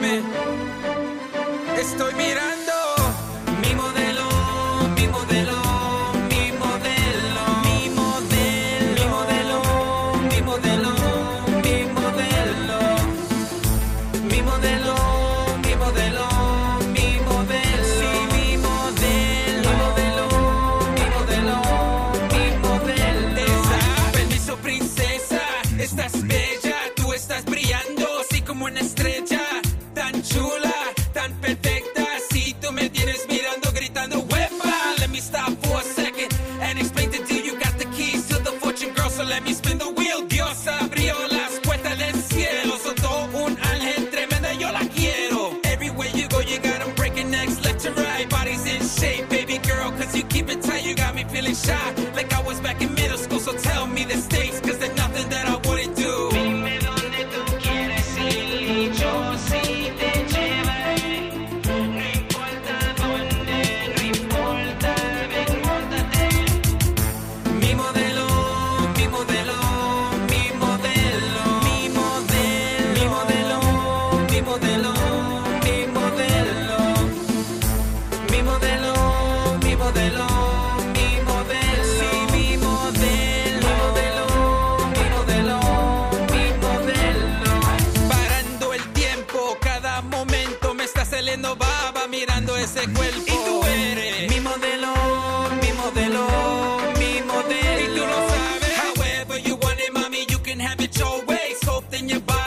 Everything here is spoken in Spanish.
Dime, estoy mirando mi modelo, mi modelo, mi modelo, mi modelo, mi modelo, mi modelo, mi modelo, mi modelo, mi modelo, mi modelo, mi modelo, mi modelo, mi modelo. Permiso, princesa, estás bella, tú estás brillando así como una estrella, tan chula, tan perfecta. Si tú me tienes mirando, gritando, huepa. Let me stop for a second and explain to you. You got the keys to the fortune, girl, so let me spin the wheel. Dios abrió las puertas del cielo, soltó un ángel tremenda, yo la quiero. Everywhere you go, you got 'em breaking necks left to right. Body's in shape, baby girl, cause you keep it tight. You got me feeling shy, like I was back in middle school. So tell me the stakes, cause there's nothing that I wouldn't do. Dime dónde tú quieres ir y yo sí te llevaré. No importa dónde, no importa, ven, móntate. Mi modelo, mi modelo, mi modelo, mi modelo, mi modelo, mi modelo, mi modelo, mi modelo, mi modelo, mi modelo, sí, mi modelo, mi modelo, mi modelo. Parando el tiempo, cada momento me está saliendo baba mirando ese cuerpo. Y tú eres mi modelo, mi modelo, mi modelo. Y tú lo sabes. However you want it, mommy, you can have it your way. Sculpt in your body.